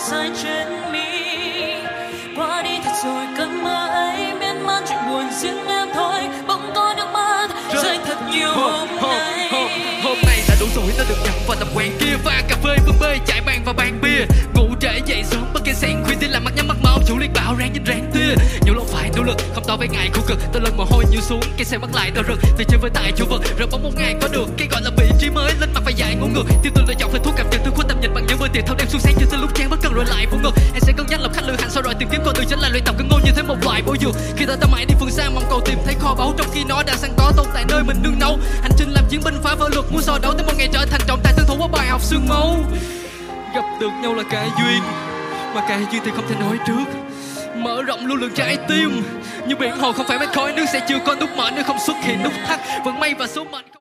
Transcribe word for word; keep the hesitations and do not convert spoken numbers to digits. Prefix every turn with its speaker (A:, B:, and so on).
A: sai trên mi. Qua đi thật rồi cơn mơ ấy miên man, chuyện buồn riêng em thôi. Bỗng có nước mắt rơi thật nhiều hôm nay.
B: Hôm nay đã đủ rồi nó được nhận vào tập quán kia. Pha cà phê vương bê chạy bàn và bàn bia. Ngủ trễ dậy sớm bất kể sáng khuya đi làm mặt nhắm mắt mở chủ liên bảo ráng nhìn ráng tia. Nhiều lúc phải nỗ lực không to với ngày khổ cực. Tôi lần mồ hôi nhiều xuống cái xe bắt lại đau rực. Từ trên với tại chỗ vực rồi bóng một ngày có được cái gọi là vị trí mới lên mặt phải dài ngủ ngược. Tiêu tôi lựa chọn phải thuốc cảm nhận tôi khuất tầm nhìn bằng những bữa tiệc thâu đêm xuống sáng cho tới lúc chán bất cần rồi lại phủ ngược. Em sẽ cân nhắc lập khách lựa hành sau rồi tìm kiếm con đường chính là luyện tập cân ngôn như thế một loại bổ dược. Khi ta ta mãi đi phương xa mong cầu tìm thấy kho báu trong khi nó đã sẵn có tồn tại nơi mình nương nấu. Hành trình làm chiến binh phá vỡ luật muốn so đấu tới một ngày trở thành trọng tài tương thủ qua bài học xương máu. Gặp được nhau là cả duyên mà cả duyên thì không thể nói trước. Mở rộng lưu lượng trái tim như biển hồ không phải mấy khói nước sẽ chưa có nút mở nếu không xuất hiện nút thắt. Vận may và số mệnh.